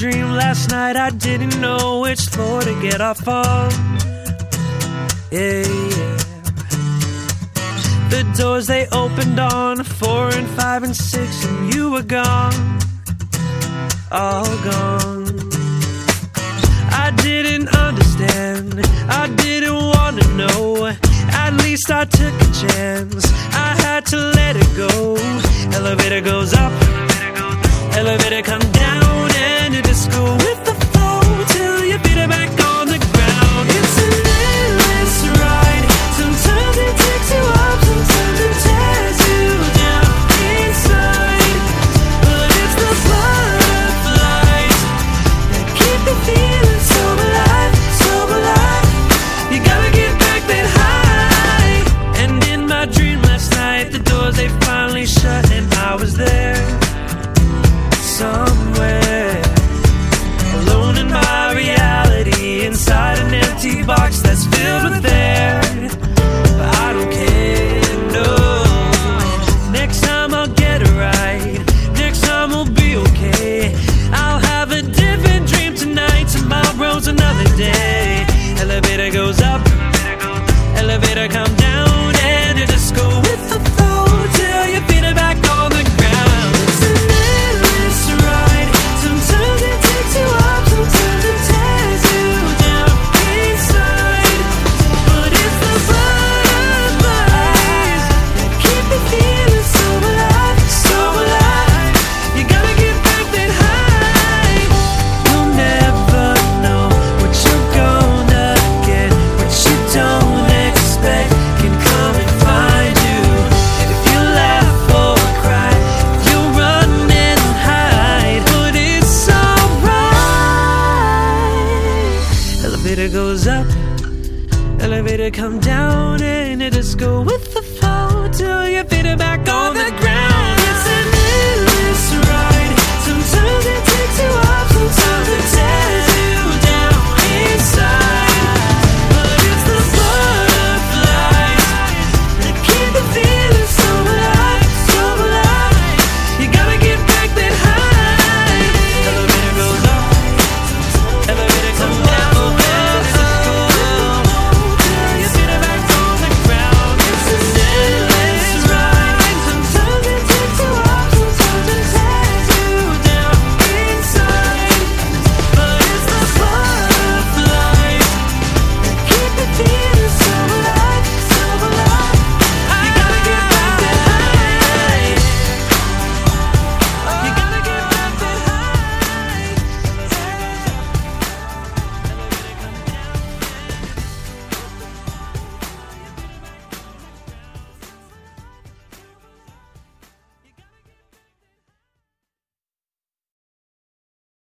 dream last night, I didn't know which floor to get off on. Yeah, yeah. The doors they opened on 4 and 5 and 6, and you were gone, all gone. I didn't understand, I didn't want to know. At least I took a chance, I had to let it go. Elevator goes up, elevator come down, and you just go with the flow till you beat it back on the ground. It's an endless ride, sometimes it takes you up, sometimes it tears you down inside. But it's the butterflies that keep you feeling so alive, so alive. You gotta get back that high. And in my dream last night, the doors they finally shut, and I was there somewhere, alone in my reality, inside an empty box that's filled with air. But I don't care, no. Next time I'll get it right, next time we'll be okay. I'll have a different dream tonight, tomorrow's another day. Elevator goes up, elevator come down, and you just go with the flow till you beat it back on the ground. It's an endless ride, sometimes it takes you up, sometimes it tears you down inside. But it's the butterflies that keep you feeling so alive, so alive. You gotta get back that high. You'll never know what you're gonna get, what you don't expect can come and find you. And if you laugh or cry, you run and hide, but it's alright. Elevator goes up, elevator come down, and you just go with the flow till you fit it back on the ground.